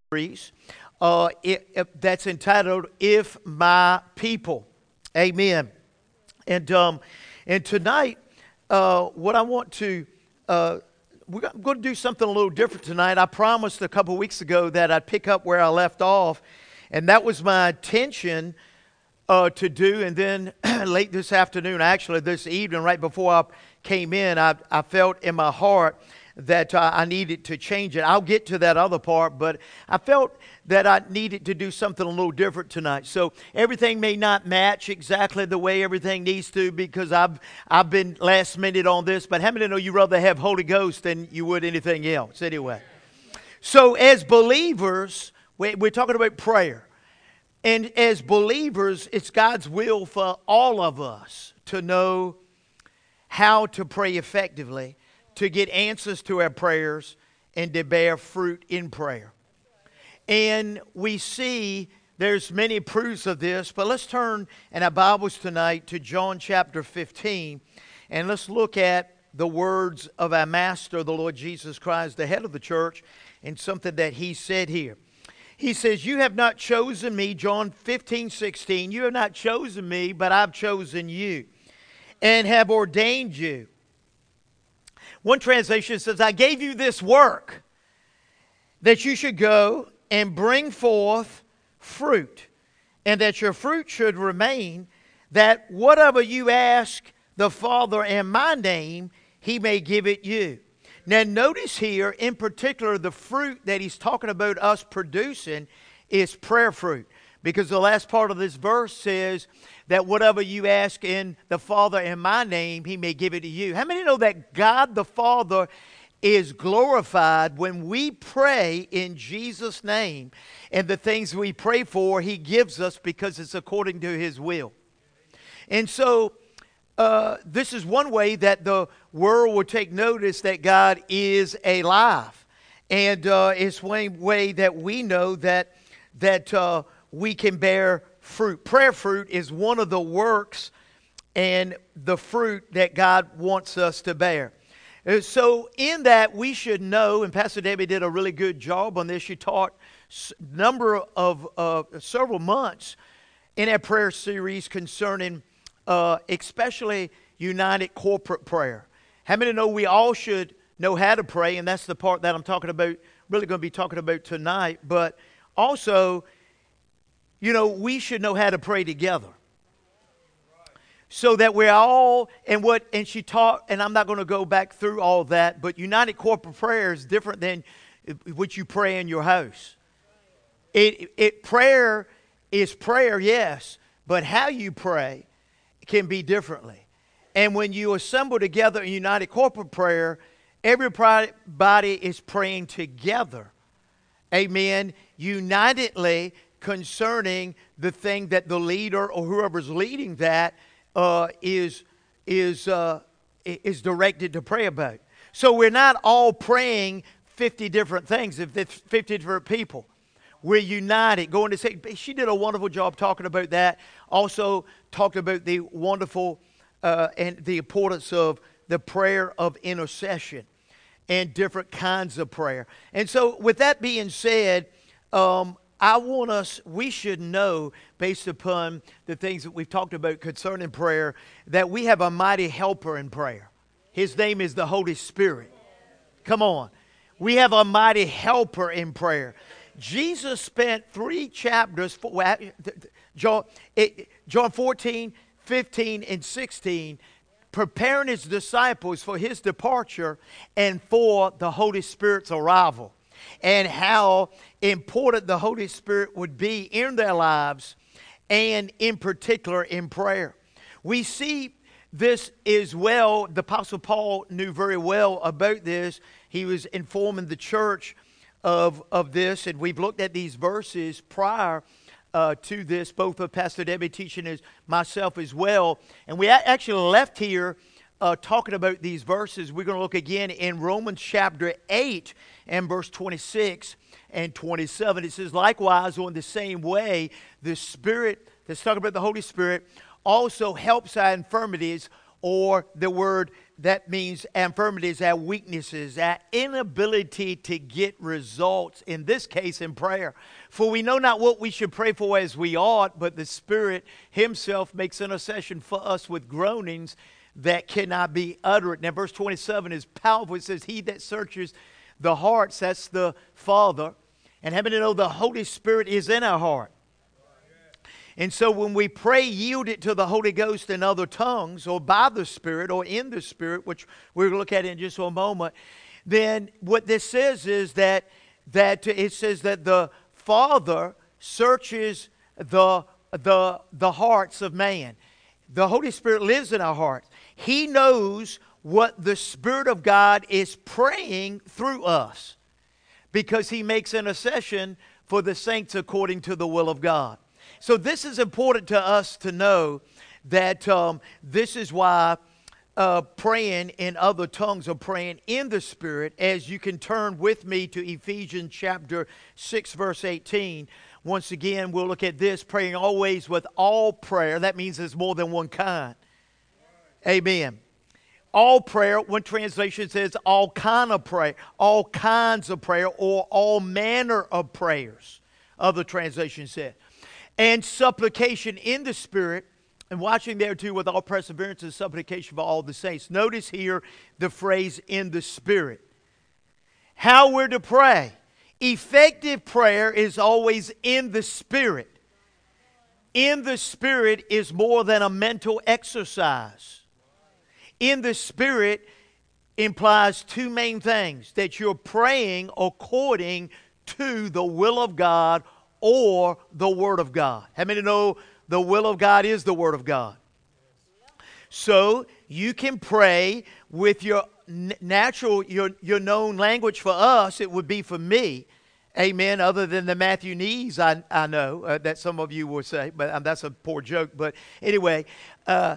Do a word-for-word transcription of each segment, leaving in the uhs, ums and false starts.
series uh, it, it- that's entitled "If My People." Amen. And um, and tonight, uh, what I want to uh, we're going to do something a little different tonight. I promised a couple weeks ago that I'd pick up where I left off, and that was my intention uh, to do. And then late this afternoon, actually this evening, right before I came in, I, I felt in my heart that uh, I needed to change it. I'll get to that other part, but I felt that I needed to do something a little different tonight. So everything may not match exactly the way everything needs to, because I've I've been last minute on this. But how many know you rather have Holy Ghost than you would anything else? Anyway, so as believers, we- we're talking about prayer, and as believers, it's God's will for all of us to know how to pray effectively, to get answers to our prayers, and to bear fruit in prayer. And we see there's many proofs of this, but let's turn in our Bibles tonight to John chapter fifteen, and let's look at the words of our Master, the Lord Jesus Christ, the head of the church, and something that he said here. He says, "You have not chosen me," John fifteen sixteen, "you have not chosen me, but I've chosen you, and have ordained you." One translation says, "I gave you this work, that you should go and bring forth fruit, and that your fruit should remain, that whatever you ask the Father in my name, he may give it you." Now notice here, in particular, the fruit that he's talking about us producing is prayer fruit. Because the last part of this verse says that whatever you ask in the Father in my name, he may give it to you. How many know that God the Father is glorified when we pray in Jesus' name, and the things we pray for he gives us because it's according to his will? And so uh, this is one way that the world will take notice that God is alive. And uh, it's one way that we know that that uh, we can bear fruit. Prayer fruit is one of the works and the fruit that God wants us to bear. Uh, So in that, we should know, and Pastor Debbie did a really good job on this. She taught a number of uh, several months in our prayer series concerning uh, especially united corporate prayer. How many know we all should know how to pray? And that's the part that I'm talking about, really going to be talking about tonight. But also, you know, we should know how to pray together, so that we're all, and what, and she taught, and I'm not going to go back through all that, but united corporate prayer is different than what you pray in your house. It, it, prayer is prayer, yes, but how you pray can be differently. And when you assemble together in united corporate prayer, everybody is praying together. Amen. Unitedly concerning the thing that the leader or whoever's leading that uh, is is uh, is directed to pray about. So we're not all praying fifty different things. If it's fifty different people, we're united. Going to say, she did a wonderful job talking about that. Also talked about the wonderful uh, and the importance of the prayer of intercession and different kinds of prayer. And so with that being said, um, I want us, we should know, based upon the things that we've talked about concerning prayer, that we have a mighty helper in prayer. His name is the Holy Spirit. Come on. We have a mighty helper in prayer. Jesus spent three chapters, John, John fourteen, fifteen, and sixteen, preparing his disciples for his departure and for the Holy Spirit's arrival, and how important the Holy Spirit would be in their lives, and in particular in prayer. We see this as well. The Apostle Paul knew very well about this. He was informing the church of, of this, and we've looked at these verses prior uh, to this, both of Pastor Debbie teaching as myself as well. And we actually left here Uh, talking about these verses. We're going to look again in Romans chapter eight and verse twenty-six and twenty-seven. It says, "Likewise, on the same way, the Spirit," that's talking about the Holy Spirit, "also helps our infirmities, or the word that means infirmities, our weaknesses, our inability to get results, in this case in prayer. For we know not what we should pray for as we ought, but the Spirit himself makes intercession for us with groanings that cannot be uttered. Now verse twenty-seven is powerful. It says, he that searches the hearts, that's the Father. And having to know the Holy Spirit is in our heart. And so when we pray, yield it to the Holy Ghost in other tongues, or by the Spirit, or in the Spirit, which we're going to look at in just a moment, then what this says is that, that it says that the Father searches the, the, the hearts of man. The Holy Spirit lives in our hearts. He knows what the Spirit of God is praying through us, because he makes intercession for the saints according to the will of God. So this is important to us to know, that um, this is why uh, praying in other tongues, or praying in the Spirit, as you can turn with me to Ephesians chapter six, verse eighteen. Once again, we'll look at this, praying always with all prayer. That means there's more than one kind. Amen. All prayer, one translation says all kind of prayer, all kinds of prayer, or all manner of prayers, other translations said. And supplication in the Spirit, and watching there too with all perseverance and supplication for all the saints. Notice here the phrase in the Spirit. How we're to pray. Effective prayer is always in the Spirit. In the Spirit is more than a mental exercise. In the Spirit implies two main things: that you're praying according to the will of God or the Word of God. How many know the will of God is the Word of God? So you can pray with your natural, your, your known language. For us, it would be for me, amen, other than the Matthewnese I, I know, uh, that some of you will say, but um, that's a poor joke. But anyway, uh,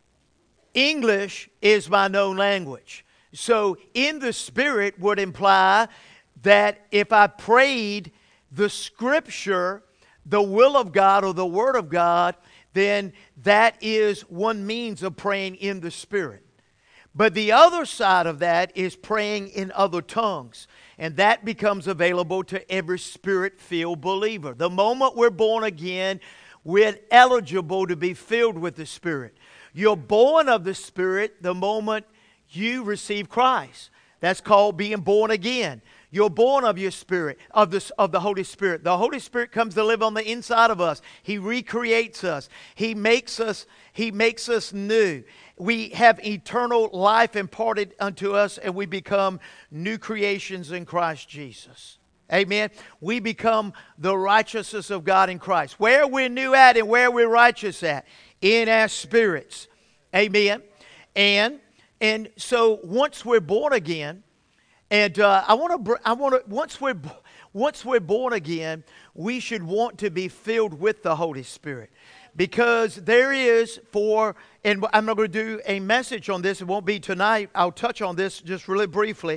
English is my known language. So in the Spirit would imply that if I prayed the Scripture, the will of God or the Word of God, then that is one means of praying in the Spirit. But the other side of that is praying in other tongues. And that becomes available to every Spirit-filled believer. The moment we're born again, we're eligible to be filled with the Spirit. You're born of the Spirit the moment you receive Christ. That's called being born again. You're born of your Spirit, of the, of the Holy Spirit. The Holy Spirit comes to live on the inside of us. He recreates us. He makes us, He makes us new. We have eternal life imparted unto us, and we become new creations in Christ Jesus. Amen. We become the righteousness of God in Christ. Where we're new at and where we're righteous at? In our spirits. Amen. And, and so once we're born again, And uh, I want to, I want to. Once we're, once we're born again, we should want to be filled with the Holy Spirit, because there is for, and I'm not going to do a message on this. It won't be tonight. I'll touch on this just really briefly.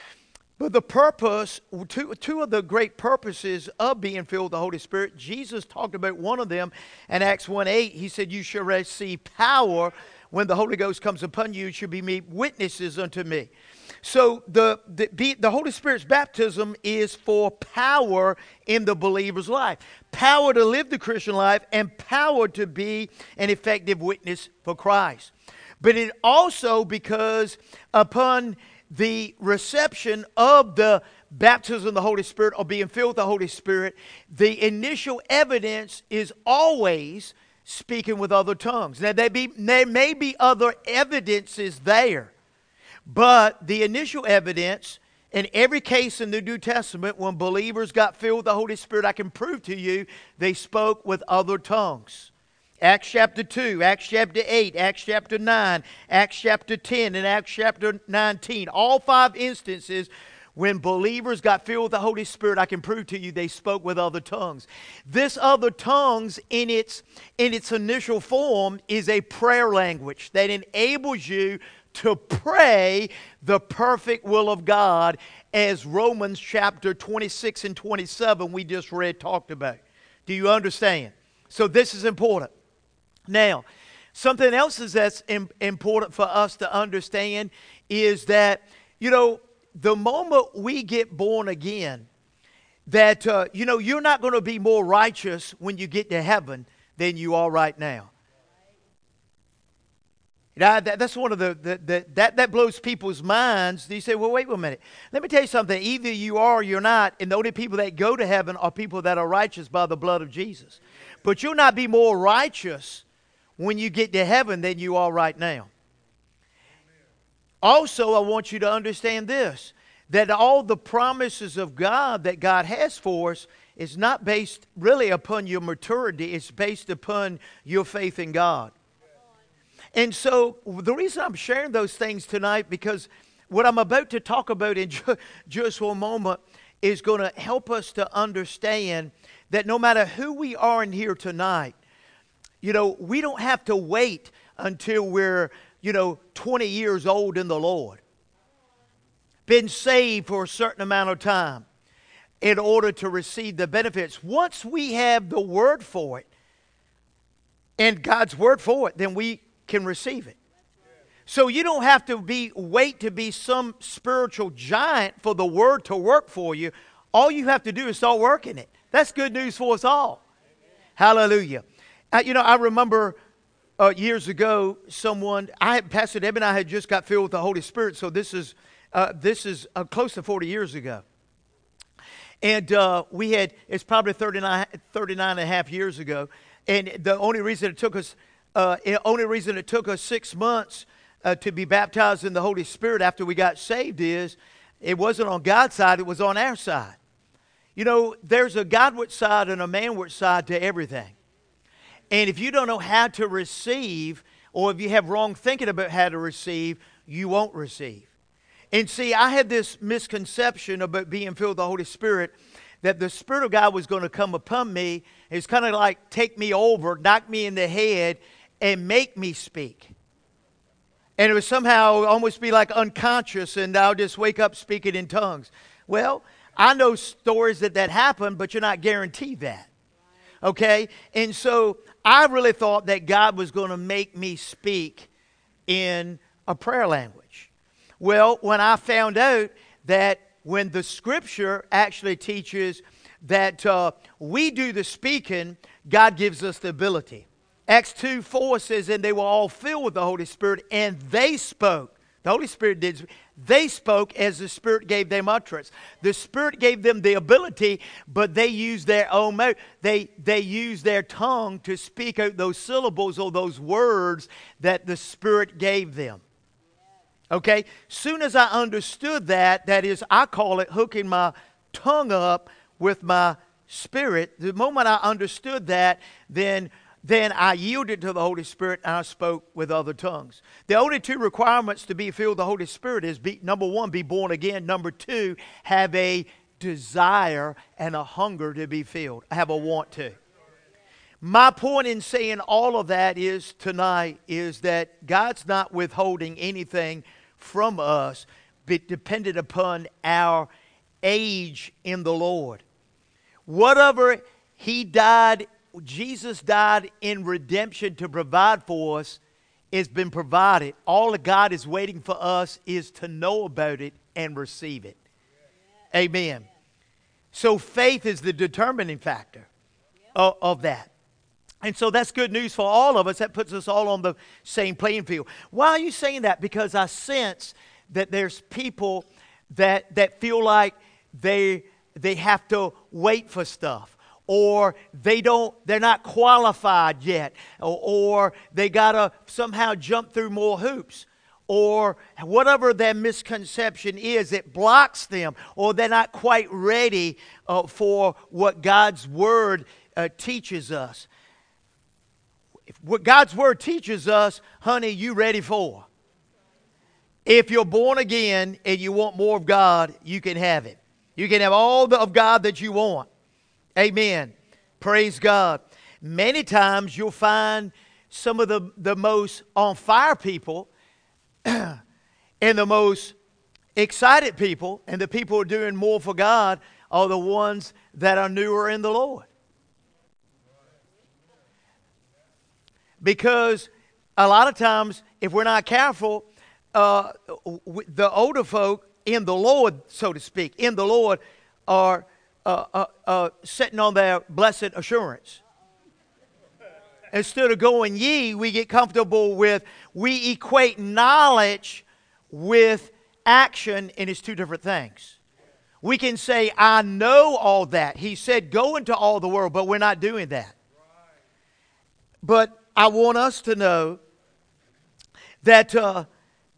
But the purpose, two, two of the great purposes of being filled with the Holy Spirit, Jesus talked about one of them in Acts one eight. He said, "You shall receive power when the Holy Ghost comes upon you. You shall be me witnesses unto me." So the, the, the Holy Spirit's baptism is for power in the believer's life. Power to live the Christian life, and power to be an effective witness for Christ. But it also, because upon the reception of the baptism of the Holy Spirit, or being filled with the Holy Spirit, the initial evidence is always speaking with other tongues. Now, there, be, there may be other evidences there. But the initial evidence, in every case in the New Testament, when believers got filled with the Holy Spirit, I can prove to you they spoke with other tongues. Acts chapter two, Acts chapter eight, Acts chapter nine, Acts chapter ten, and Acts chapter nineteen. All five instances when believers got filled with the Holy Spirit, I can prove to you they spoke with other tongues. This other tongues, in its, in its initial form, is a prayer language that enables you to pray the perfect will of God, as Romans chapter twenty-six and twenty-seven we just read talked about. Do you understand? So this is important. Now, Something else is that's im- important for us to understand is that, you know, the moment we get born again, that, uh, you know, you're not going to be more righteous when you get to heaven than you are right now. Now, that, that's one of the, the, the, that, that blows people's minds. You say, well, wait a minute. Let me tell you something. Either you are or you're not, and the only people that go to heaven are people that are righteous by the blood of Jesus. But you'll not be more righteous when you get to heaven than you are right now. Also, I want you to understand this, that all the promises of God that God has for us is not based really upon your maturity. It's based upon your faith in God. And so the reason I'm sharing those things tonight, because what I'm about to talk about in ju- just one moment is going to help us to understand that no matter who we are in here tonight, you know, we don't have to wait until we're, you know, twenty years old in the Lord, been saved for a certain amount of time in order to receive the benefits. Once we have the word for it and God's word for it, then we can receive it. So you don't have to be wait to be some spiritual giant for the word to work for you. All you have to do is start working it. That's good news for us all. Hallelujah. Uh, you know, I remember uh, years ago, someone, I had, Pastor Deb and I had just got filled with the Holy Spirit. So this is uh, this is uh, close to forty years ago. And uh, we had, it's probably thirty-nine, thirty-nine and a half years ago. And the only reason it took us Uh, the only reason it took us six months uh, to be baptized in the Holy Spirit after we got saved is it wasn't on God's side, it was on our side. You know, there's a Godward side and a manward side to everything. And if you don't know how to receive, or if you have wrong thinking about how to receive, you won't receive. And see, I had this misconception about being filled with the Holy Spirit, that the Spirit of God was going to come upon me. It's kind of like take me over, knock me in the head, and make me speak. And it would somehow almost be like unconscious, and I'll just wake up speaking in tongues. Well, I know stories that that happen, but you're not guaranteed that. Okay? And so I really thought that God was going to make me speak in a prayer language. Well, when I found out that when the Scripture actually teaches that uh, we do the speaking, God gives us the ability. Acts two four says, and they were all filled with the Holy Spirit, and they spoke. The Holy Spirit did. They spoke as the Spirit gave them utterance. The Spirit gave them the ability, but they used their own mouth. They, they used their tongue to speak out those syllables or those words that the Spirit gave them. Okay? Soon as I understood that, that is, I call it hooking my tongue up with my spirit. The moment I understood that, then Then I yielded to the Holy Spirit and I spoke with other tongues. The only two requirements to be filled with the Holy Spirit is, be, number one, be born again. Number two, have a desire and a hunger to be filled. Have a want to. My point in saying all of that is tonight is that God's not withholding anything from us, but dependent upon our age in the Lord. Whatever He died Jesus died in redemption to provide for us, it's been provided. All that God is waiting for us is to know about it and receive it. Yeah. Amen. Yeah. So faith is the determining factor yeah. of, of that. And so that's good news for all of us. That puts us all on the same playing field. Why are you saying that? Because I sense that there's people that, that feel like they, they have to wait for stuff. Or they don't, they're not qualified yet. Or, or they got to somehow jump through more hoops. Or whatever their misconception is, it blocks them. Or they're not quite ready uh, for what God's Word uh, teaches us. If what God's Word teaches us, honey, you ready for. If you're born again and you want more of God, you can have it. You can have all the, of God that you want. Amen. Praise God. Many times you'll find some of the, the most on fire people and the most excited people and the people who are doing more for God are the ones that are newer in the Lord. Because a lot of times, if we're not careful, uh, w- the older folk in the Lord, so to speak, in the Lord, are uh, uh, uh, sitting on their blessed assurance. Instead of going ye, we get comfortable with, we equate knowledge with action, and it's two different things. We can say, I know all that. He said, go into all the world, but we're not doing that. But I want us to know that uh,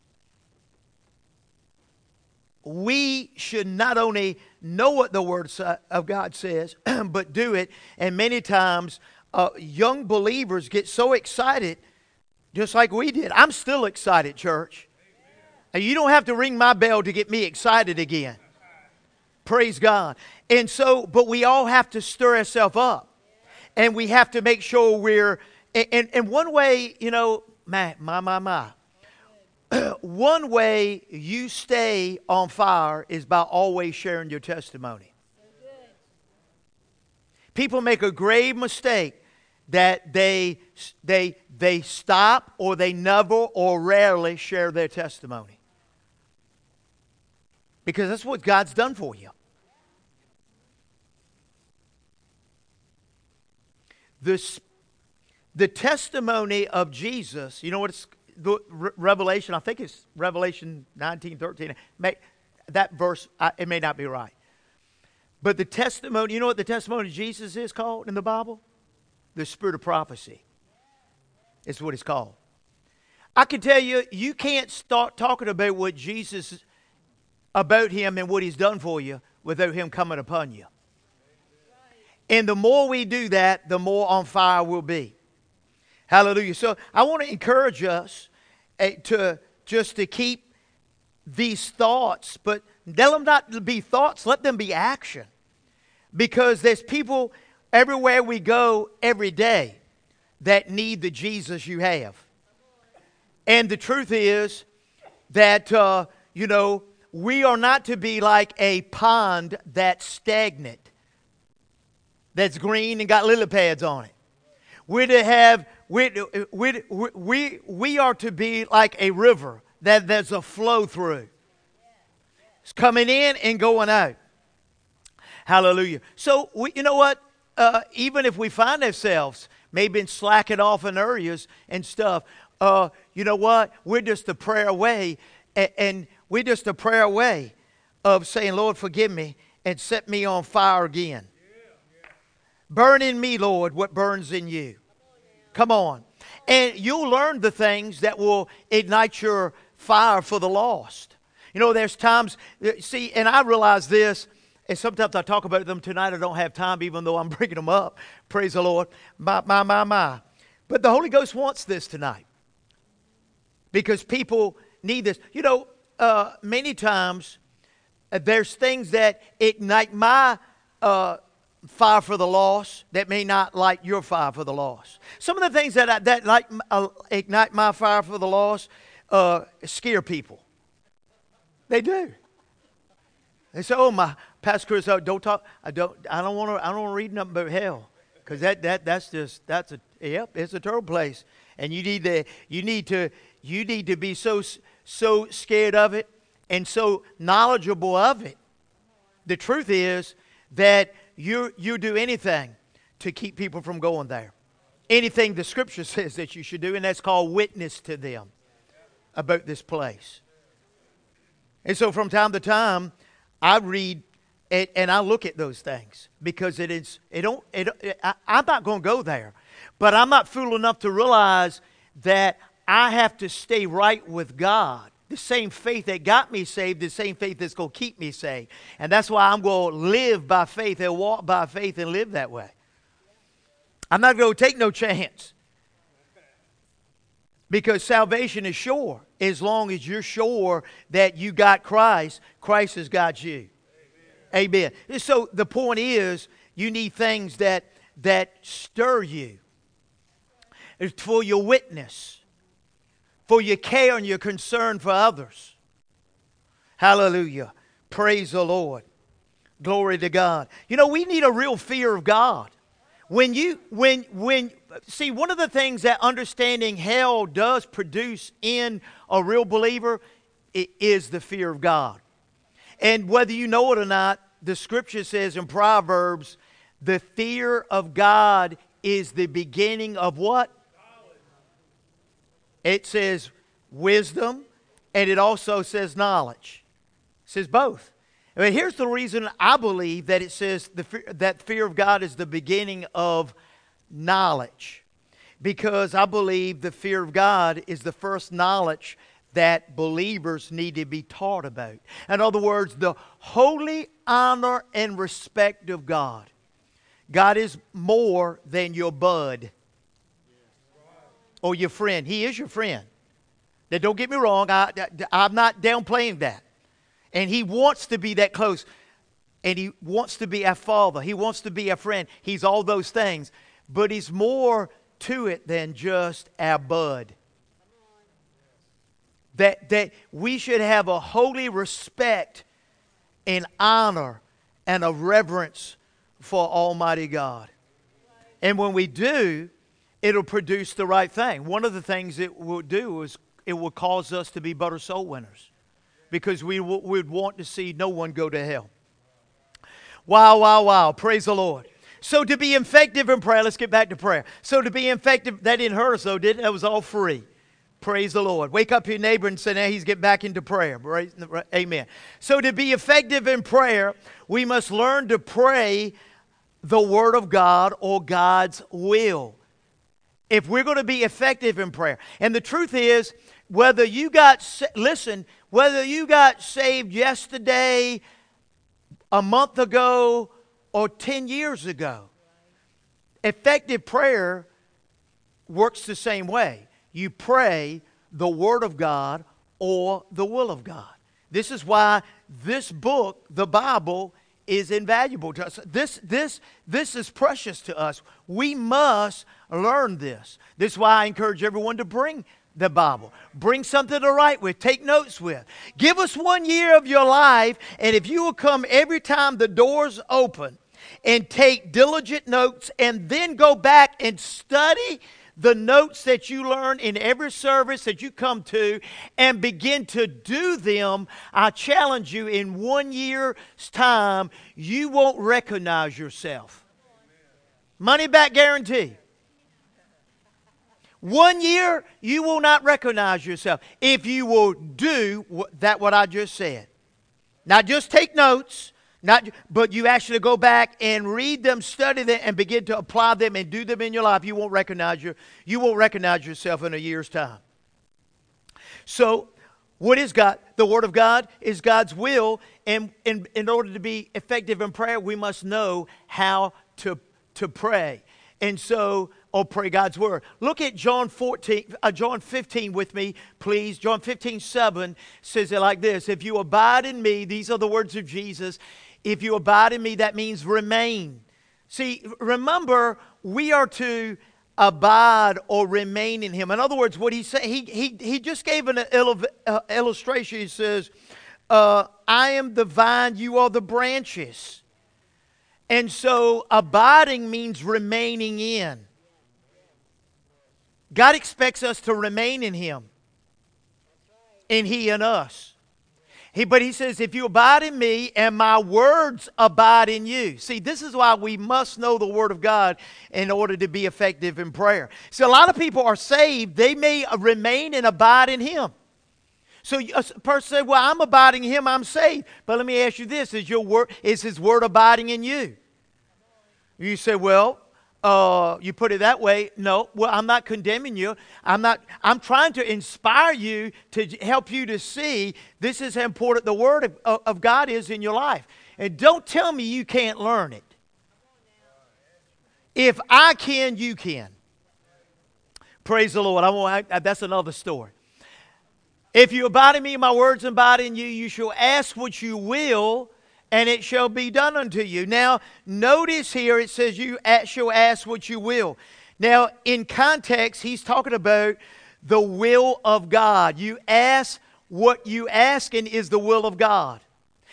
we should not only know what the Word of God says, but do it. And many times, uh, young believers get so excited, just like we did. I'm still excited, church. And you don't have to ring my bell to get me excited again. Praise God. And so, but we all have to stir ourselves up. And we have to make sure we're, and, and one way, you know, my, my, my, my. One way you stay on fire is by always sharing your testimony. People make a grave mistake that they, they, they stop or they never or rarely share their testimony. Because that's what God's done for you. This, the testimony of Jesus, you know what it's, the Re- Revelation, I think it's Revelation nineteen, thirteen. May, that verse, I, it may not be right. But the testimony, you know what the testimony of Jesus is called in the Bible? The spirit of prophecy. It's what it's called. I can tell you, you can't start talking about what Jesus, about Him and what He's done for you without Him coming upon you. And the more we do that, the more on fire we'll be. Hallelujah. So I want to encourage us uh, to just to keep these thoughts, but let them not be thoughts, let them be action. Because there's people everywhere we go every day that need the Jesus you have. And the truth is that, uh, you know, we are not to be like a pond that's stagnant, that's green and got lily pads on it. We're to have, we we we we are to be like a river that there's a flow through. It's coming in and going out. Hallelujah. So, we, you know what? Uh, even if we find ourselves maybe slacking off in areas and stuff, uh, you know what? We're just a prayer away, and, and we're just a prayer away of saying, Lord, forgive me and set me on fire again. Burn in me, Lord, what burns in you. Come on. And you'll learn the things that will ignite your fire for the lost. You know, there's times, see, and I realize this, and sometimes I talk about them tonight. I don't have time, even though I'm bringing them up. Praise the Lord. My, my, my, my. But the Holy Ghost wants this tonight. Because people need this. You know, uh, many times, uh, there's things that ignite my uh fire for the lost that may not light your fire for the lost. Some of the things that I, that like uh, ignite my fire for the lost uh, scare people. They do. They say, "Oh, my Pastor Chris, oh, don't talk. I don't. I don't want to. I don't want to read nothing about hell, because that that that's just that's a yep. It's a terrible place, and you need to you need to you need to be so so scared of it and so knowledgeable of it. The truth is that You you do anything to keep people from going there. Anything the Scripture says that you should do, and that's called witness to them about this place. And so from time to time, I read and, and I look at those things because it is it don't it, it I, I'm not going to go there, but I'm not fool enough to realize that I have to stay right with God. The same faith that got me saved, the same faith that's going to keep me saved. And that's why I'm going to live by faith and walk by faith and live that way. I'm not going to take no chance. Because salvation is sure. As long as you're sure that you got Christ, Christ has got you. Amen. Amen. So the point is, you need things that, that stir you. It's for your witness. For your care and your concern for others. Hallelujah. Praise the Lord. Glory to God. You know, we need a real fear of God. When you, when, when, see, one of the things that understanding hell does produce in a real believer i- is the fear of God. And whether you know it or not, the scripture says in Proverbs, the fear of God is the beginning of what? It says wisdom, and it also says knowledge. It says both. I mean, here's the reason I believe that it says the fear, that fear of God is the beginning of knowledge. Because I believe the fear of God is the first knowledge that believers need to be taught about. In other words, the holy honor and respect of God. God is more than your bud or your friend. He is your friend. Now, don't get me wrong. I, I'm not downplaying that. And He wants to be that close. And He wants to be our Father. He wants to be our friend. He's all those things. But He's more to it than just our bud. That, that we should have a holy respect and honor and a reverence for Almighty God. And when we do, it'll produce the right thing. One of the things it will do is it will cause us to be better soul winners. Because we w- would want to see no one go to hell. Wow, wow, wow. Praise the Lord. So to be effective in prayer, let's get back to prayer. So to be effective, that didn't hurt us though, did it? That was all free. Praise the Lord. Wake up your neighbor and say, now he's getting back into prayer. Amen. So to be effective in prayer, we must learn to pray the Word of God or God's will. If we're going to be effective in prayer. And the truth is, whether you got, listen, whether you got saved yesterday, a month ago, or ten years ago, effective prayer works the same way. You pray the Word of God or the will of God. This is why this book, the Bible, is invaluable to us. This, this, this is precious to us. We must learn this. This is why I encourage everyone to bring the Bible. Bring something to write with. Take notes with. Give us one year of your life, and if you will come every time the doors open and take diligent notes and then go back and study the notes that you learn in every service that you come to and begin to do them, I challenge you, in one year's time, you won't recognize yourself. Money back guarantee. One year, you will not recognize yourself if you will do what, that what I just said. Not just take notes, not, but you actually go back and read them, study them, and begin to apply them and do them in your life. You won't recognize your, you won't recognize yourself in a year's time. So, what is God? The Word of God is God's will, and in, in order to be effective in prayer, we must know how to, to pray. And so, or pray God's Word. Look at John fourteen, uh, John fifteen with me, please. John fifteen, seven says it like this. If you abide in me, these are the words of Jesus. If you abide in me, that means remain. See, remember, we are to abide or remain in Him. In other words, what he said, he, he, he just gave an il- uh, illustration. He says, uh, I am the vine, you are the branches. And so abiding means remaining in. God expects us to remain in Him. And He in us. He, but He says, if you abide in me and my words abide in you. See, this is why we must know the Word of God in order to be effective in prayer. See, a lot of people are saved. They may remain and abide in Him. So a person said, well, I'm abiding in Him, I'm saved. But let me ask you this, is, your word, is His Word abiding in you? You say, well, uh, you put it that way. No, well, I'm not condemning you. I'm not. I'm trying to inspire you to help you to see this is how important the Word of, of God is in your life. And don't tell me you can't learn it. If I can, you can. Praise the Lord. I won't, that's another story. If you abide in me, my words abide in you, you shall ask what you will, and it shall be done unto you. Now, notice here it says you shall ask what you will. Now, in context, he's talking about the will of God. You ask what you ask, and is the will of God.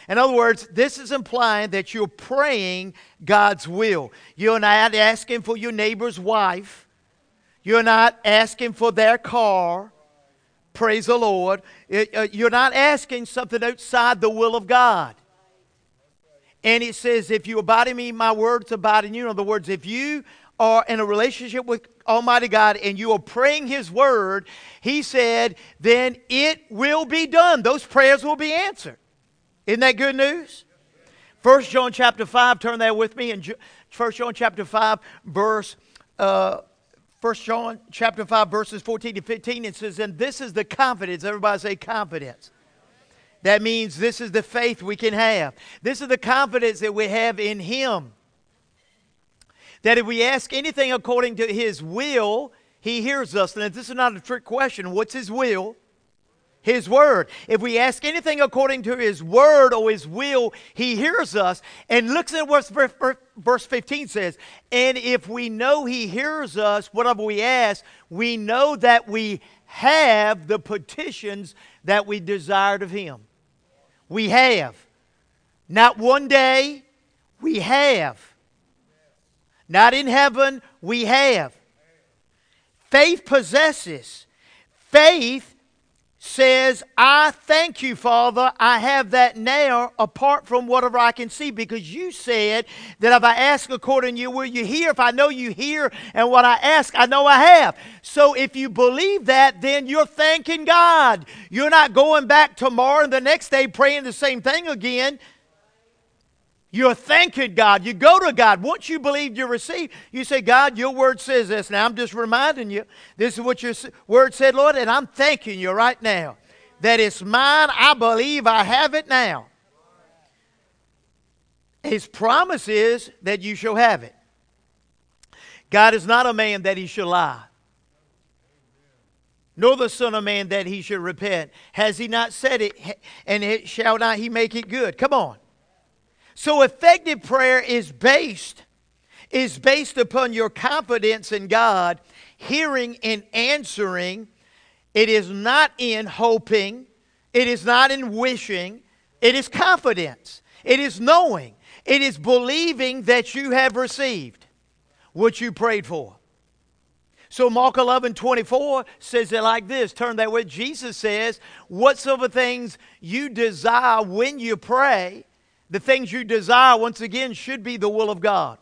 In other words, this is implying that you're praying God's will. You're not asking for your neighbor's wife. You're not asking for their car. Praise the Lord. You're not asking something outside the will of God. And it says, if you abide in me, my words abide in you. In other words, if you are in a relationship with Almighty God and you are praying His word, He said, then it will be done. Those prayers will be answered. Isn't that good news? First John chapter five, turn there with me. In First John chapter five, verse, uh, First John chapter five, verses fourteen to fifteen, it says, and this is the confidence. Everybody say confidence. That means this is the faith we can have. This is the confidence that we have in Him. That if we ask anything according to His will, He hears us. And this is not a trick question. What's His will? His word. If we ask anything according to His word or His will, He hears us. And look at what verse fifteen says. And if we know He hears us, whatever we ask, we know that we have the petitions that we desired of Him. We have. Not one day, we have. Not in heaven, we have. Faith possesses. Faith says, I thank you, Father, I have that now apart from whatever I can see, because you said that if I ask according to you, will you hear? If I know you hear and what I ask, I know I have. So if you believe that, then you're thanking God. You're not going back tomorrow and the next day praying the same thing again. You're thanking God. You go to God. Once you believe you receive, you say, God, your word says this. Now, I'm just reminding you, this is what your word said, Lord, and I'm thanking you right now that it's mine. I believe I have it now. His promise is that you shall have it. God is not a man that He should lie, nor the Son of Man that He should repent. Has He not said it, and it shall not He make it good? Come on. So effective prayer is based, is based upon your confidence in God, hearing and answering. It is not in hoping. It is not in wishing. It is confidence. It is knowing. It is believing that you have received what you prayed for. So Mark eleven twenty-four says it like this. Turn that way. Jesus says, whatsoever things you desire when you pray, the things you desire, once again, should be the will of God.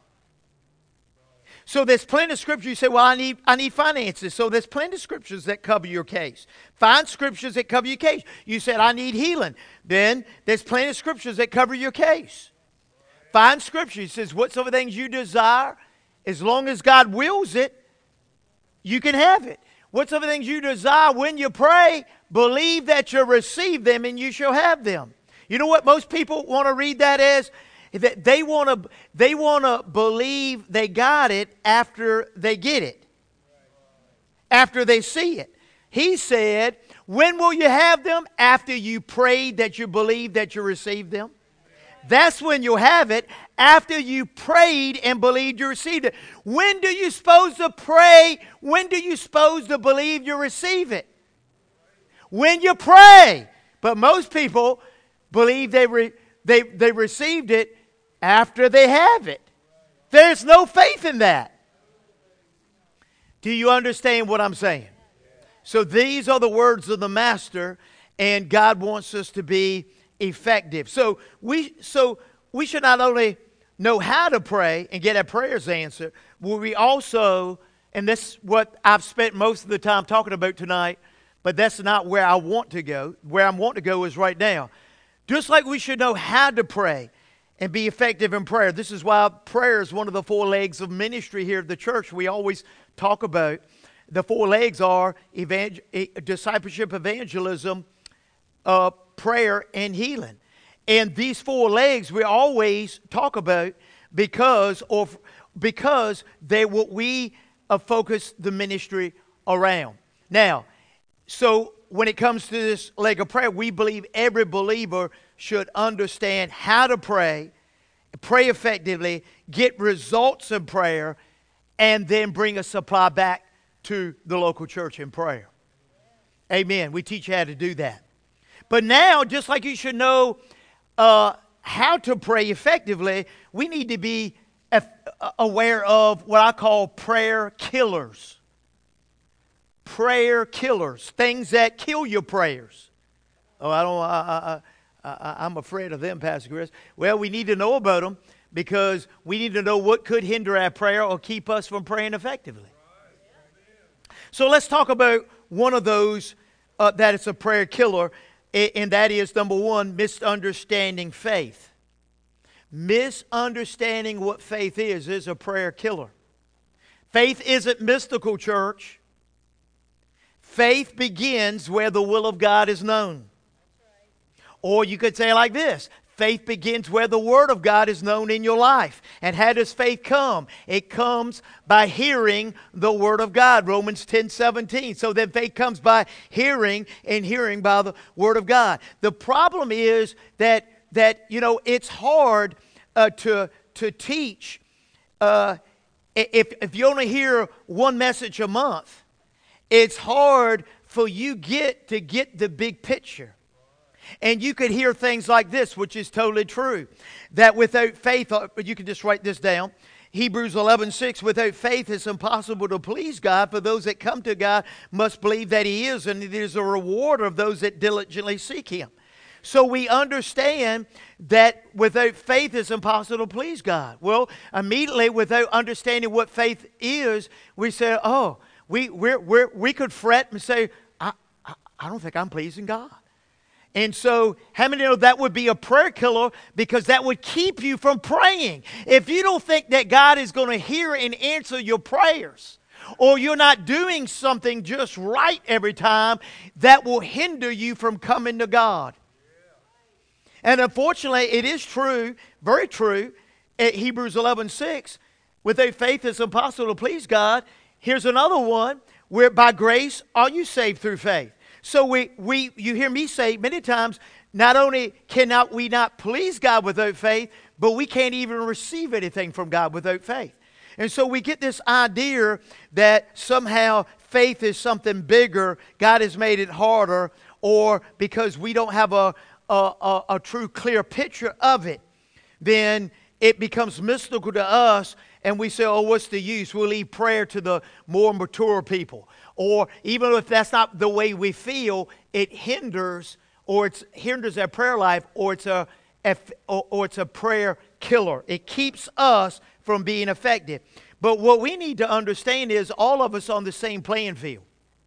So there's plenty of scripture. You say, well, I need, I need finances. So there's plenty of scriptures that cover your case. Find scriptures that cover your case. You said, I need healing. Then there's plenty of scriptures that cover your case. Find scripture. It says, whatsoever things you desire, as long as God wills it, you can have it. Whatsoever things you desire when you pray, believe that you receive them and you shall have them. You know what most people want to read that as? That they want to they want to believe they got it after they get it. After they see it. He said, when will you have them? After you prayed that you believe that you received them. That's when you'll have it. After you prayed and believed you received it. When do you suppose to pray? When do you suppose to believe you receive it? When you pray. But most people believe they, re, they, they received it after they have it. There's no faith in that. Do you understand what I'm saying? So these are the words of the Master, and God wants us to be effective. So we, so we should not only know how to pray and get our prayers answered, but we also, and this is what I've spent most of the time talking about tonight, but that's not where I want to go. Where I want to go is right now. Just like we should know how to pray and be effective in prayer. This is why prayer is one of the four legs of ministry here at the church. We always talk about the four legs are evangel- discipleship, evangelism, uh, prayer, and healing. And these four legs we always talk about because of because they're what we uh, focus the ministry around. Now, so when it comes to this leg of prayer, we believe every believer should understand how to pray, pray effectively, get results in prayer, and then bring a supply back to the local church in prayer. Amen. We teach you how to do that. But now, just like you should know uh, how to pray effectively, we need to be aware of what I call prayer killers. Prayer killers, things that kill your prayers. Oh, I don't. I, I, I, I'm afraid of them, Pastor Chris. Well, we need to know about them because we need to know what could hinder our prayer or keep us from praying effectively. So let's talk about one of those uh, that is a prayer killer, and that is number one, misunderstanding faith. Misunderstanding what faith is is a prayer killer. Faith isn't mystical, church. Faith begins where the will of God is known. Or you could say it like this. Faith begins where the Word of God is known in your life. And how does faith come? It comes by hearing the Word of God. Romans ten seventeen. So then faith comes by hearing, and hearing by the Word of God. The problem is that that, you know, it's hard uh, to, to teach. Uh, if, if you only hear one message a month, it's hard for you get to get the big picture. And you could hear things like this, which is totally true. That without faith, you can just write this down. Hebrews eleven six, without faith it's impossible to please God, for those that come to God must believe that He is, and He is a rewarder of those that diligently seek Him. So we understand that without faith it's impossible to please God. Well, immediately without understanding what faith is, we say, oh, we we're, we're, we could fret and say, I, I, I don't think I'm pleasing God. And so, how many know that would be a prayer killer because that would keep you from praying? If you don't think that God is going to hear and answer your prayers, or you're not doing something just right every time, that will hinder you from coming to God. And unfortunately, it is true, very true, at Hebrews eleven six, without faith it's impossible to please God. Here's another one, where by grace are you saved through faith. So we, we, you hear me say many times, not only cannot we not please God without faith, but we can't even receive anything from God without faith. And so we get this idea that somehow faith is something bigger, God has made it harder, or because we don't have a, a, a, a true clear picture of it, then it becomes mystical to us, and we say, oh, what's the use? We'll leave prayer to the more mature people. Or even if that's not the way we feel, it hinders, or it hinders our prayer life, or it's a, or, or it's a prayer killer. It keeps us from being effective. But what we need to understand is all of us on the same playing field.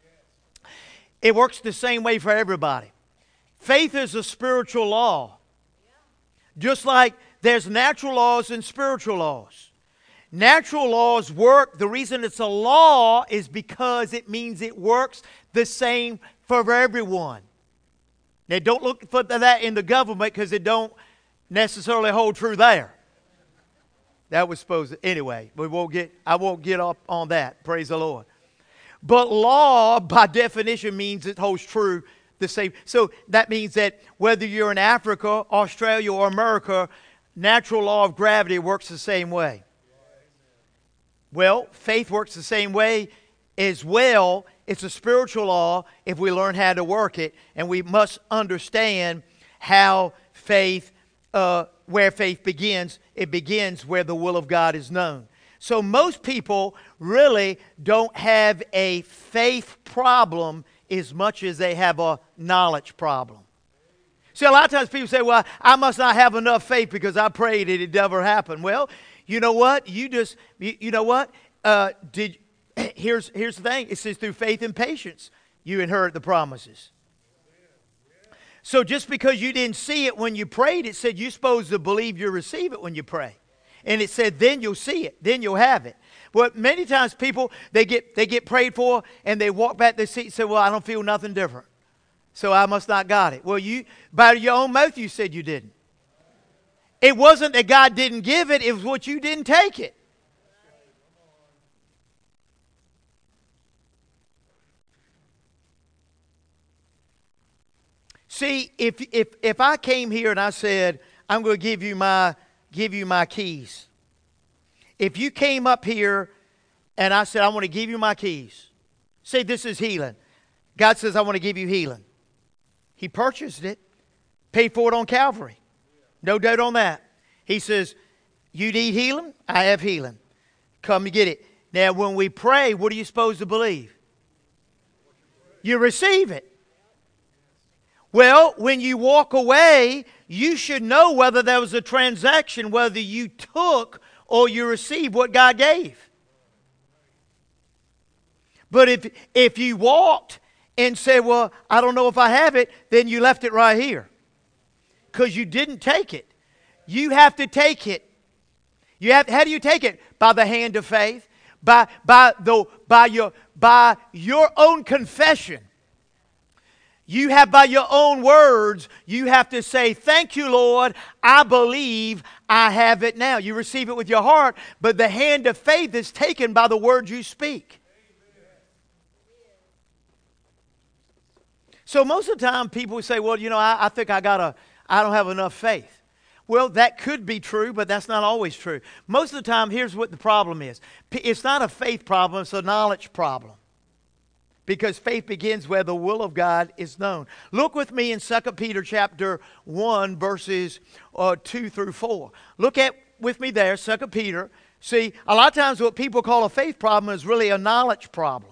It works the same way for everybody. Faith is a spiritual law. Just like there's natural laws and spiritual laws. Natural laws work. The reason it's a law is because it means it works the same for everyone. Now, don't look for that in the government because it don't necessarily hold true there. That was supposed to, anyway, we won't get, I won't get up on that. Praise the Lord. But law, by definition, means it holds true the same. So that means that whether you're in Africa, Australia, or America, natural law of gravity works the same way. Well, faith works the same way as well. It's a spiritual law if we learn how to work it. And we must understand how faith, uh, where faith begins. It begins where the will of God is known. So most people really don't have a faith problem as much as they have a knowledge problem. See, a lot of times people say, well, I must not have enough faith because I prayed and it never happened. Well, you know what? You just, you, you know what? Uh, did here's here's the thing. It says through faith and patience you inherit the promises. So just because you didn't see it when you prayed, it said you're supposed to believe you receive it when you pray. And it said then you'll see it, then you'll have it. But many times people, they get they get prayed for and they walk back to their seat and say, well, I don't feel nothing different. So I must not got it. Well, you by your own mouth you said you didn't. It wasn't that God didn't give it, it was what you didn't take it. See, if if if I came here and I said, I'm going to give you my give you my keys. If you came up here and I said, I want to give you my keys. Say this is healing. God says, I want to give you healing. He purchased it, paid for it on Calvary. No doubt on that. He says, you need healing? I have healing. Come and get it. Now, when we pray, what are you supposed to believe? You receive it. Well, when you walk away, you should know whether there was a transaction, whether you took or you received what God gave. But if, if you walked and said, well, I don't know if I have it, then you left it right here. Because you didn't take it. You have to take it. You have, how do you take it? By the hand of faith. By, by, the, by, your, by your own confession. You have by your own words, you have to say, thank you, Lord, I believe I have it now. You receive it with your heart, but the hand of faith is taken by the words you speak. So most of the time people say, well, you know, I, I think I got a, I don't have enough faith. Well, that could be true, but that's not always true. Most of the time, here's what the problem is. It's not a faith problem, it's a knowledge problem. Because faith begins where the will of God is known. Look with me in Second Peter chapter one, verses uh, two through four. Look at with me there, Second Peter. See, a lot of times what people call a faith problem is really a knowledge problem.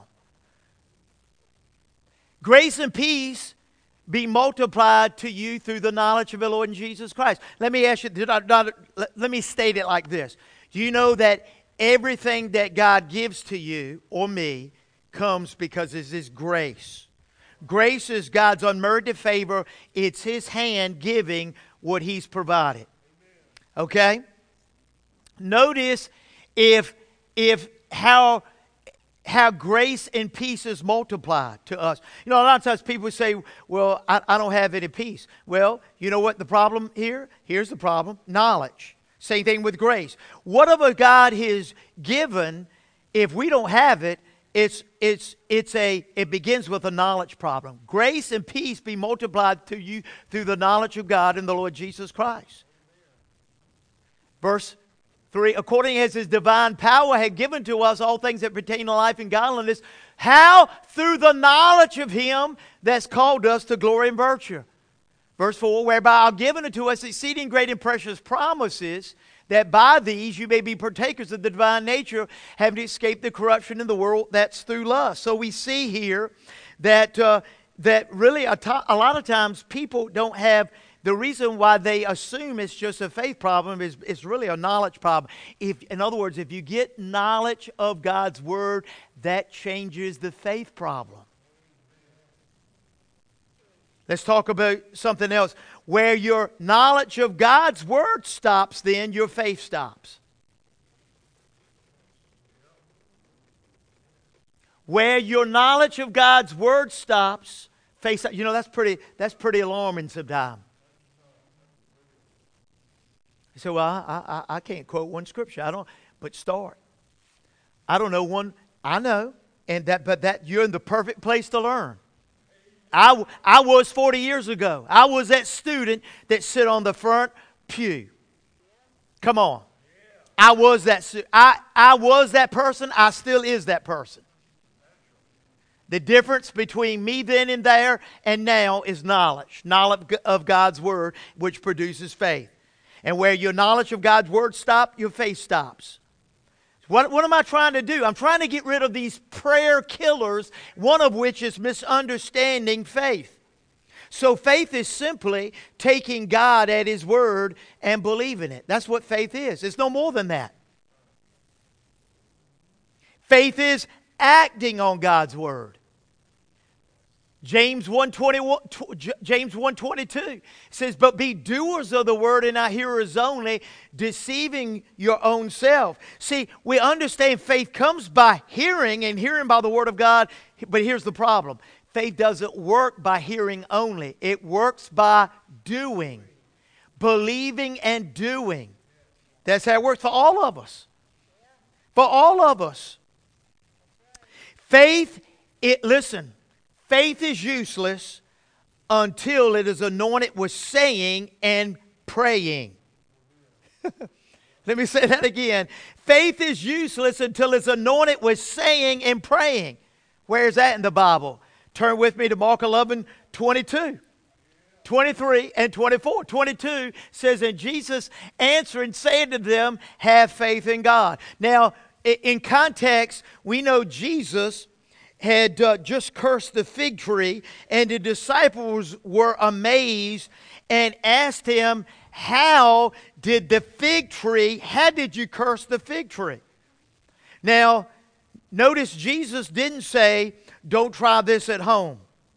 Grace and peace be multiplied to you through the knowledge of the Lord and Jesus Christ. Let me ask you, did I not, let me state it like this. Do you know that everything that God gives to you or me comes because it's His grace? Grace is God's unmerited favor. It's His hand giving what He's provided. Okay? Notice if, if how, how grace and peace is multiplied to us. You know, a lot of times people say, well, I, I don't have any peace. Well, you know what the problem here? Here's the problem. Knowledge. Same thing with grace. Whatever God has given, if we don't have it, It's, it's, it's a, it begins with a knowledge problem. Grace and peace be multiplied to you through the knowledge of God and the Lord Jesus Christ. Verse three, according as His divine power had given to us all things that pertain to life and godliness. How? Through the knowledge of Him that's called us to glory and virtue. Verse four, whereby are given unto us exceeding great and precious promises, that by these you may be partakers of the divine nature, having escaped the corruption in the world that's through lust. So we see here that uh, that really a, to- a lot of times people don't have, the reason why they assume it's just a faith problem is it's really a knowledge problem. If, in other words, if you get knowledge of God's Word, that changes the faith problem. Let's talk about something else. Where your knowledge of God's Word stops, then your faith stops. Where your knowledge of God's Word stops, faith stops. You know, that's pretty, that's pretty alarming sometimes. You say, well, I, I, I can't quote one scripture. I don't, but start. I don't know one, I know, and that, but that you're in the perfect place to learn. I, I was forty years ago. I was that student that sit on the front pew. Come on. I was that I, I was that person. I still is that person. The difference between me then and there and now is knowledge. Knowledge of God's Word, which produces faith. And where your knowledge of God's Word stops, your faith stops. What, what am I trying to do? I'm trying to get rid of these prayer killers, one of which is misunderstanding faith. So faith is simply taking God at His Word and believing it. That's what faith is. It's no more than that. Faith is acting on God's Word. James one twenty-one, James one twenty-two says, but be doers of the word and not hearers only, deceiving your own self. See, we understand faith comes by hearing, and hearing by the word of God. But here's the problem. Faith doesn't work by hearing only. It works by doing. Believing and doing. That's how it works for all of us. For all of us. Faith, it listen. Faith is useless until it is anointed with saying and praying. Let me say that again. Faith is useless until it's anointed with saying and praying. Where is that in the Bible? Turn with me to Mark eleven twenty-two. twenty-three and twenty-four. twenty-two says, and Jesus answering, saying to them, have faith in God. Now, in context, we know Jesus had uh, just cursed the fig tree, and the disciples were amazed and asked him, how did the fig tree, how did you curse the fig tree? Now, notice Jesus didn't say, don't try this at home.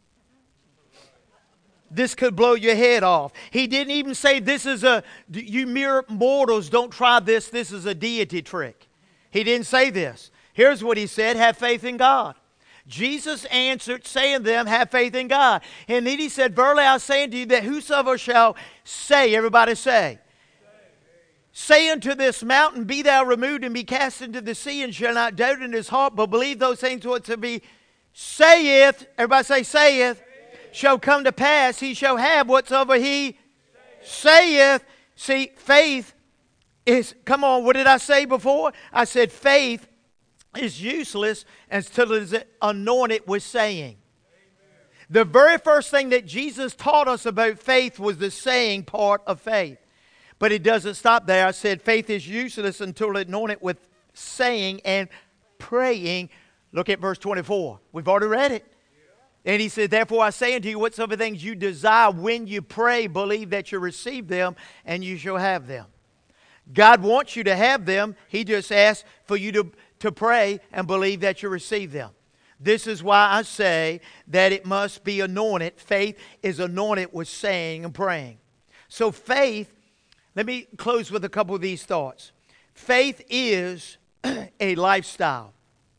This could blow your head off. He didn't even say, this is a, you mere mortals, don't try this, this is a deity trick. He didn't say this. Here's what he said, have faith in God. Jesus answered, saying to them, have faith in God. And then he said, verily I say unto you that whosoever shall say, everybody say, say unto this mountain, be thou removed and be cast into the sea, and shall not doubt in his heart, but believe those things what to be saith, everybody say saith, shall come to pass, he shall have whatsoever he saith. See, faith is, come on, what did I say before? I said faith is useless until it is anointed with saying. Amen. The very first thing that Jesus taught us about faith was the saying part of faith. But it doesn't stop there. I said faith is useless until it anointed with saying and praying. Look at verse twenty-four. We've already read it. Yeah. And he said, therefore I say unto you, whatsoever things you desire when you pray, believe that you receive them and you shall have them. God wants you to have them. He just asks for you to to pray and believe that you receive them. This is why I say that it must be anointed. Faith is anointed with saying and praying. So faith, let me close with a couple of these thoughts. Faith is a lifestyle.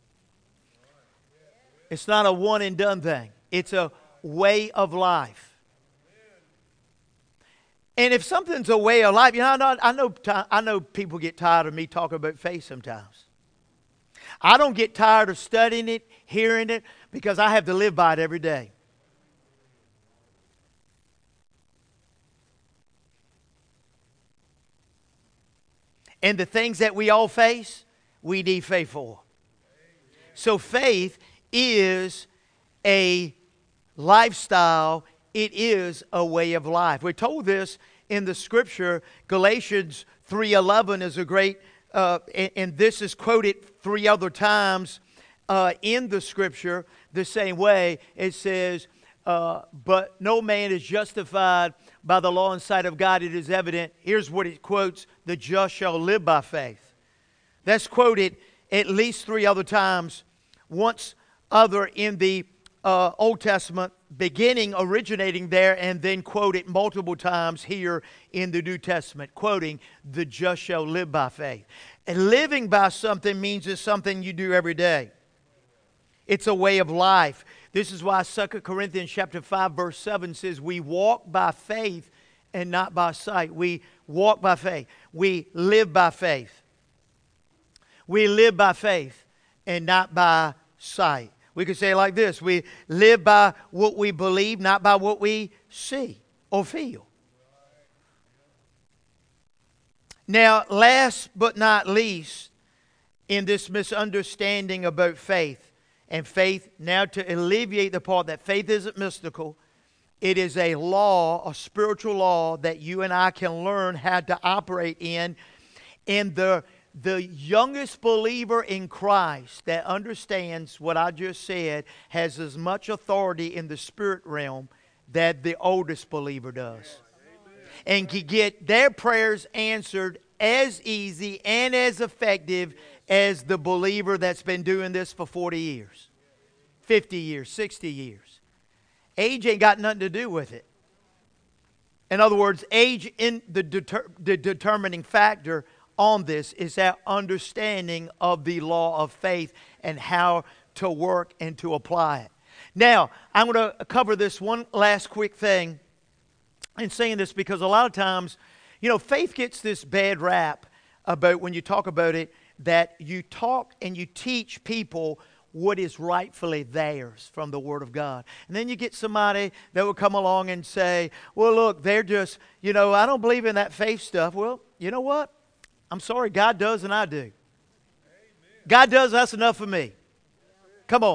It's not a one and done thing. It's a way of life. And if something's a way of life, you know, I know, I know, I know people get tired of me talking about faith sometimes. I don't get tired of studying it, hearing it, because I have to live by it every day. And the things that we all face, we need faith for. So faith is a lifestyle. It is a way of life. We're told this in the scripture. Galatians three eleven is a great Uh, and, and this is quoted three other times uh, in the scripture the same way. It says, uh, but no man is justified by the law in sight of God. It is evident. Here's what it quotes, the just shall live by faith. That's quoted at least three other times. Once other in the uh, Old Testament, beginning, originating there, and then quoted multiple times here in the New Testament, quoting, the just shall live by faith. And living by something means it's something you do every day. It's a way of life. This is why Second Corinthians chapter five, verse seven says, we walk by faith and not by sight. We walk by faith. We live by faith. We live by faith and not by sight. We could say it like this. We live by what we believe, not by what we see or feel. Now, last but not least, in this misunderstanding about faith, and faith, now to alleviate the part that faith isn't mystical, it is a law, a spiritual law that you and I can learn how to operate in. And the The youngest believer in Christ that understands what I just said has as much authority in the spirit realm that the oldest believer does. Amen. And can get their prayers answered as easy and as effective as the believer that's been doing this for forty years, fifty years, sixty years. Age ain't got nothing to do with it. In other words, age in the, deter, the determining factor on this is that understanding of the law of faith and how to work and to apply it. Now, I'm going to cover this one last quick thing in saying this because a lot of times, you know, faith gets this bad rap about when you talk about it, that you talk and you teach people what is rightfully theirs from the Word of God. And then you get somebody that will come along and say, well, look, they're just, you know, I don't believe in that faith stuff. Well, you know what? I'm sorry, God does and I do. Amen. God does, that's enough for me. Come on.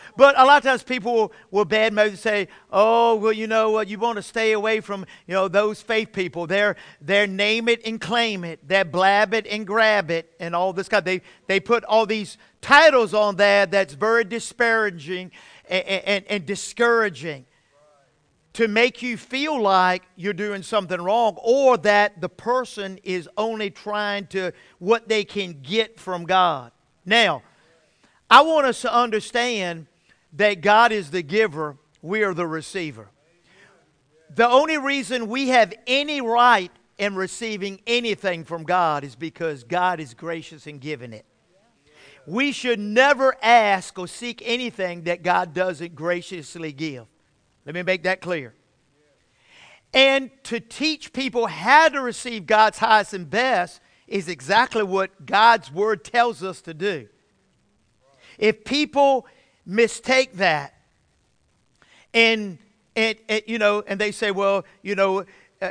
But a lot of times people will, will badmouth and say, oh, well, you know what, you want to stay away from, you know, those faith people. They're, they're name it and claim it. They're blab it and grab it and all this kind. They, they put all these titles on there that's very disparaging and, and, and discouraging to make you feel like you're doing something wrong or that the person is only trying to what they can get from God. Now, I want us to understand that God is the giver, we are the receiver. The only reason we have any right in receiving anything from God is because God is gracious in giving it. We should never ask or seek anything that God doesn't graciously give. Let me make that clear. And to teach people how to receive God's highest and best is exactly what God's Word tells us to do. If people mistake that and, and, and you know, and they say, well, you know, uh,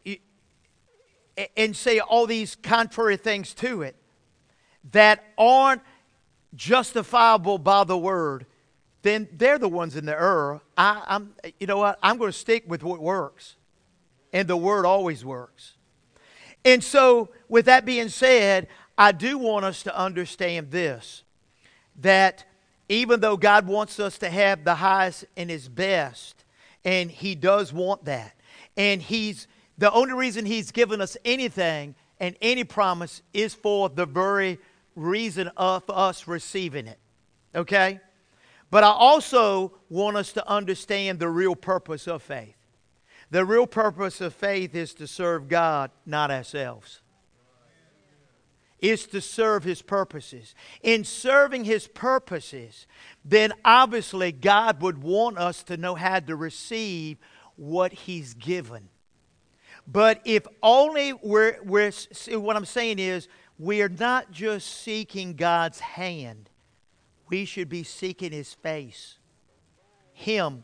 and say all these contrary things to it that aren't justifiable by the Word, then they're the ones in the error. I, I'm, you know what? I'm going to stick with what works. And the Word always works. And so, with that being said, I do want us to understand this, that even though God wants us to have the highest and His best, and He does want that, and He's, the only reason He's given us anything and any promise is for the very reason of us receiving it. Okay? But I also want us to understand the real purpose of faith. The real purpose of faith is to serve God, not ourselves. Is to serve His purposes. In serving His purposes, then obviously God would want us to know how to receive what He's given. But if only we're, we're what I'm saying is, we are not just seeking God's hand. We should be seeking His face. Him.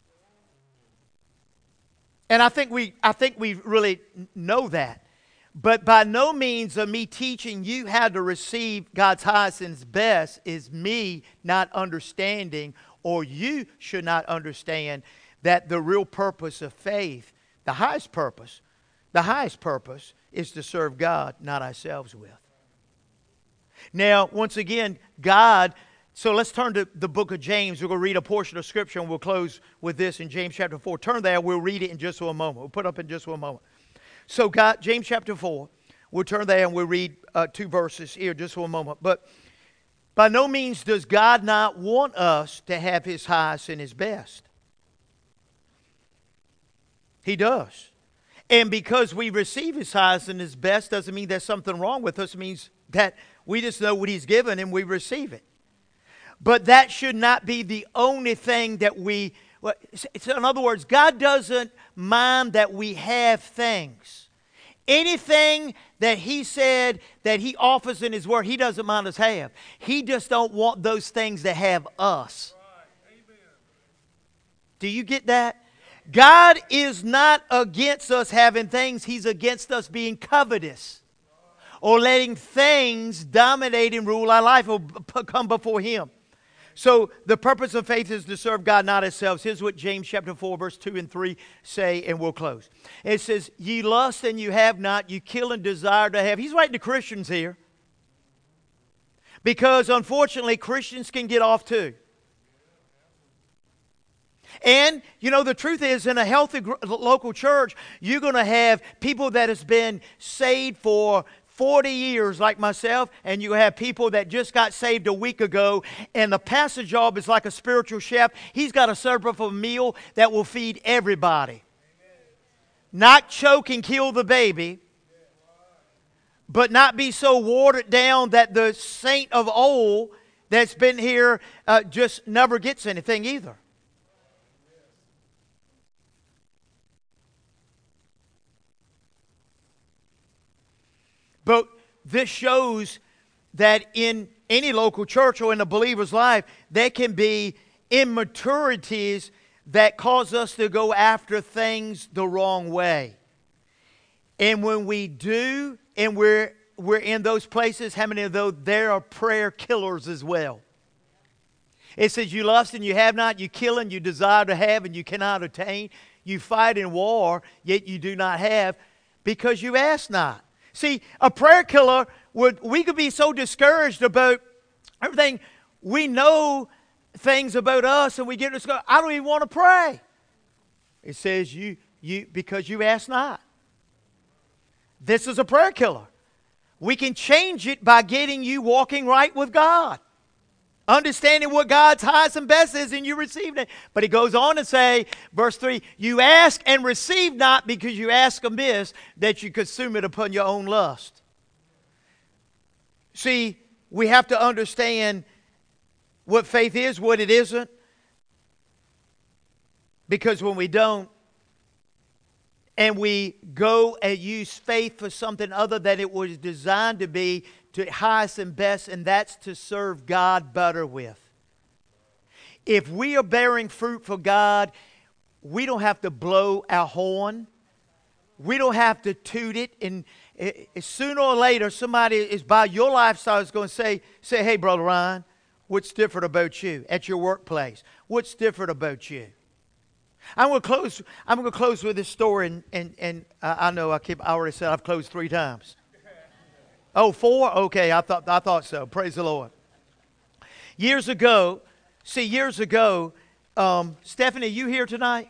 And I think we I think we really know that. But by no means of me teaching you how to receive God's highest and best is me not understanding, or you should not understand, that the real purpose of faith, the highest purpose, the highest purpose is to serve God, not ourselves with. Now, once again, God, so let's turn to the book of James. We're going to read a portion of Scripture, and we'll close with this in James chapter four. Turn there. We'll read it in just one moment. We'll put up in just one moment. So, God, James chapter four, we'll turn there and we'll read uh, two verses here just for a moment. But by no means does God not want us to have His highest and His best. He does. And because we receive His highest and His best doesn't mean there's something wrong with us. It means that we just know what He's given and we receive it. But that should not be the only thing that we... Well, in other words, God doesn't mind that we have things. Anything that He said that He offers in His Word, He doesn't mind us have. He just don't want those things to have us. Do you get that? God is not against us having things. He's against us being covetous or letting things dominate and rule our life or come before Him. So the purpose of faith is to serve God, not ourselves. Here's what James chapter four, verse two and three say, and we'll close. It says, ye lust and you have not, you kill and desire to have. He's writing to Christians here. Because unfortunately, Christians can get off too. And, you know, the truth is, in a healthy gr- local church, you're going to have people that has been saved for forty years like myself, and you have people that just got saved a week ago, and the pastor's job is like a spiritual chef. He's got to serve up a meal that will feed everybody. Not choke and kill the baby, but not be so watered down that the saint of old that's been here uh, just never gets anything either. But this shows that in any local church or in a believer's life, there can be immaturities that cause us to go after things the wrong way. And when we do, and we're, we're in those places, how many of those, there are prayer killers as well. It says you lust and you have not, you kill and you desire to have and you cannot attain. You fight in war, yet you do not have because you ask not. See, a prayer killer, would we could be so discouraged about everything. We know things about us and we get discouraged. I don't even want to pray. It says you, you because you ask not. This is a prayer killer. We can change it by getting you walking right with God. Understanding what God's highest and best is, and you receive it. But he goes on to say, verse three, you ask and receive not because you ask amiss, that you consume it upon your own lust. See, we have to understand what faith is, what it isn't. Because when we don't, and we go and use faith for something other than it was designed to be, to highest and best, and that's to serve God better with. If we are bearing fruit for God, we don't have to blow our horn. We don't have to toot it. And sooner or later, somebody is by your lifestyle is going to say, say, hey, Brother Ryan, what's different about you at your workplace? What's different about you? I'm going to close. I'm going to close with this story, and and, and I know I keep. I already said I've closed three times. Oh, four? Okay, I thought I thought so. Praise the Lord. Years ago, see, years ago, um, Stephanie, you here tonight?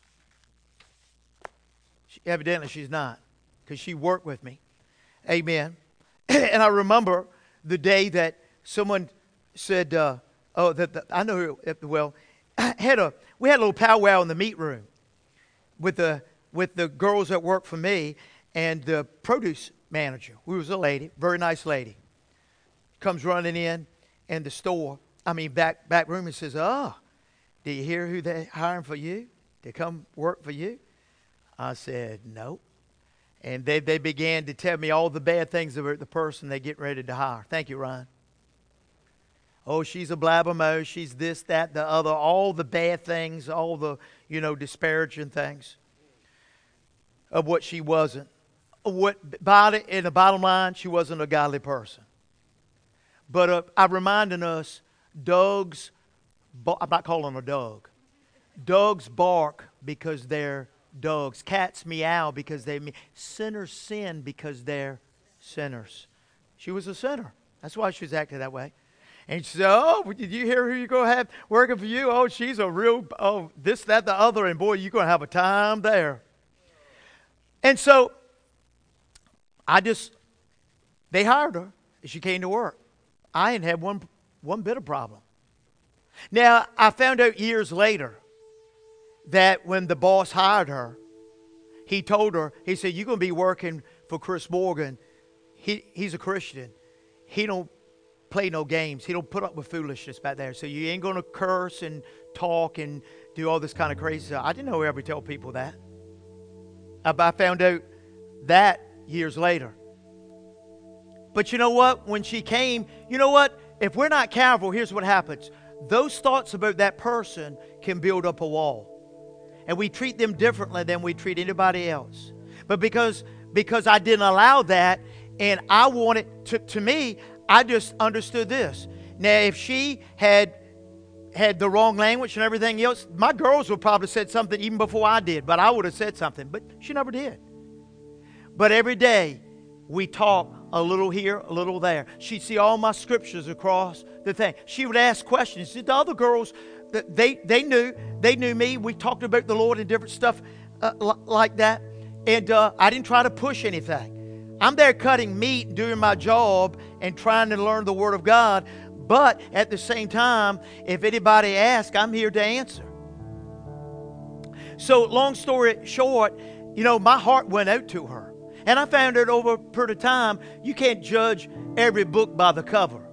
She, evidently, she's not, because she worked with me. Amen. And I remember the day that someone said, uh, "Oh, that, that I know her well." I had a we had a little powwow in the meat room with the with the girls that worked for me and the produce manager, who was a lady, very nice lady, comes running in in the store, I mean back back room, and says, "Oh, do you hear who they're hiring for you to come work for you?" I said, "No." And they they began to tell me all the bad things about the person they get ready to hire. Thank you, Ryan. Oh, she's a blabbermouth. She's this, that, the other. All the bad things, all the, you know, disparaging things of what she wasn't. What, body, in the bottom line, she wasn't a godly person. But uh, I'm reminding us, dogs, I'm not calling her dog. Dogs bark because they're dogs. Cats meow because they meow. Sinners sin because they're sinners. She was a sinner. That's why she was acting that way. And she said, "Oh, did you hear who you're going to have working for you? Oh, she's a real, oh, this, that, the other. And boy, you're going to have a time there." And so I just, they hired her. She came to work. I didn't have one, one bit of problem. Now, I found out years later that when the boss hired her, he told her, he said, "You're going to be working for Chris Morgan. He, he's a Christian. He don't play no games. He don't put up with foolishness back there. So you ain't going to curse and talk and do all this kind of crazy stuff." I didn't know ever tell people that. I found out that years later. But you know what? When she came, you know what? If we're not careful, here's what happens. Those thoughts about that person can build up a wall. And we treat them differently than we treat anybody else. But because, because I didn't allow that, and I wanted to, to me, I just understood this. Now, if she had had the wrong language and everything else, my girls would probably have said something even before I did, but I would have said something. But she never did. But every day, we talk a little here, a little there. She'd see all my scriptures across the thing. She would ask questions. The other girls, they, they knew. They knew me. We talked about the Lord and different stuff uh, like that. And uh, I didn't try to push anything. I'm there cutting meat, doing my job, and trying to learn the Word of God. But at the same time, if anybody asks, I'm here to answer. So long story short, you know, my heart went out to her. And I found out over a period of time, you can't judge every book by the cover.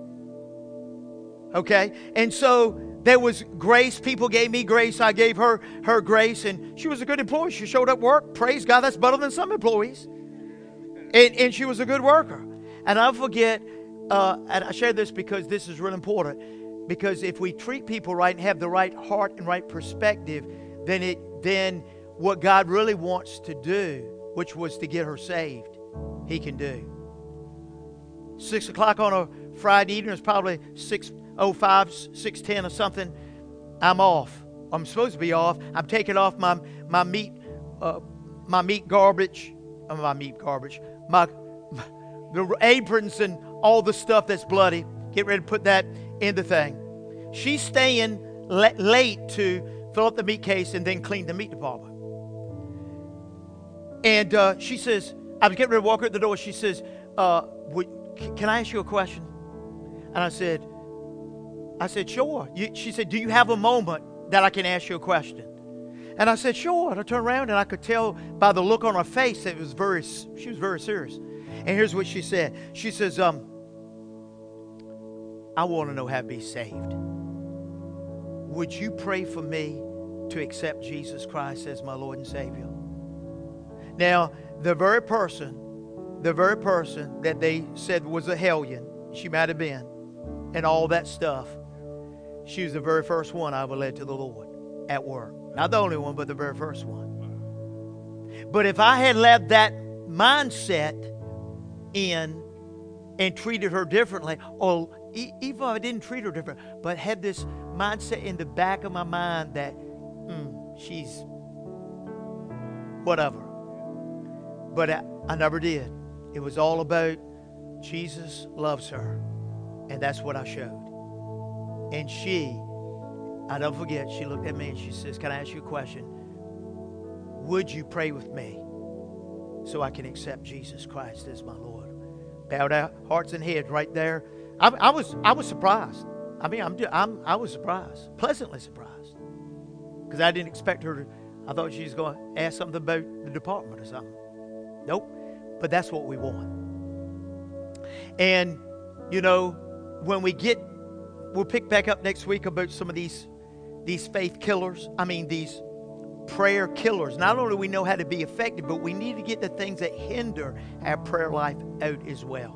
Okay? And so there was grace. People gave me grace. I gave her her grace. And she was a good employee. She showed up work. Praise God, that's better than some employees. And, and she was a good worker. And I'll forget, uh, and I share this because this is real important, because if we treat people right and have the right heart and right perspective, then it then what God really wants to do, which was to get her saved, He can do. Six o'clock on a Friday evening. It was probably six oh five, six ten or something. I'm off. I'm supposed to be off. I'm taking off my my meat, uh, my meat garbage, uh, my meat garbage, my, my the aprons and all the stuff that's bloody. Get ready to put that in the thing. She's staying le- late to fill up the meat case and then clean the meat department. And uh, she says, I was getting ready to walk her at the door. She says, uh, would, can I ask you a question? And I said, I said, sure. You, she said, do you have a moment that I can ask you a question? And I said, sure. And I turned around and I could tell by the look on her face that it was very, she was very serious. And here's what she said. She says, um, I want to know how to be saved. Would you pray for me to accept Jesus Christ as my Lord and Savior? Now, the very person, the very person that they said was a hellion, she might have been, and all that stuff, she was the very first one I ever led to the Lord at work. Not the only one, but the very first one. But if I had let that mindset in and treated her differently, or even if I didn't treat her different, but had this mindset in the back of my mind that mm, she's whatever. But I, I never did. It was all about Jesus loves her. And that's what I showed. And she, I don't forget, she looked at me and she says, can I ask you a question? Would you pray with me so I can accept Jesus Christ as my Lord? Bowed out, hearts and heads right there. I, I was I was surprised. I mean, I'm, I'm I was surprised, pleasantly surprised, because I didn't expect her to. I thought she was going to ask something about the department or something. Nope. But that's what we want. And you know, when we get, we'll pick back up next week about some of these these faith killers. I mean, these prayer killers. Not only do we know how to be effective, but we need to get the things that hinder our prayer life out as well.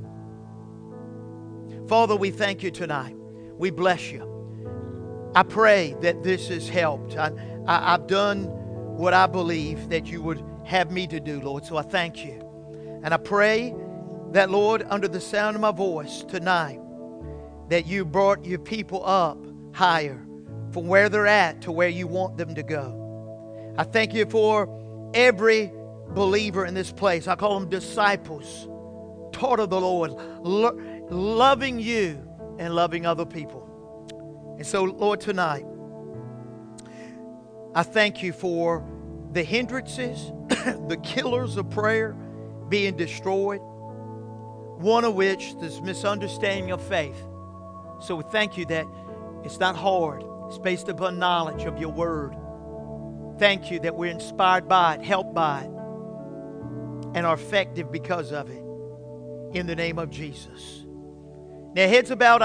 Father, we thank you tonight. We bless you. I pray that this has helped. I, I, I've done what I believe that you would have me to do, Lord, so I thank you. And I pray that, Lord, under the sound of my voice tonight, that you brought your people up higher from where they're at to where you want them to go. I thank you for every believer in this place. I call them disciples, taught of the Lord, lo- loving you and loving other people. And so, Lord, tonight, I thank you for the hindrances, the killers of prayer being destroyed, one of which is misunderstanding of faith. So we thank you that it's not hard. It's based upon knowledge of your word. Thank you that we're inspired by it, helped by it, and are effective because of it. In the name of Jesus. Now, heads about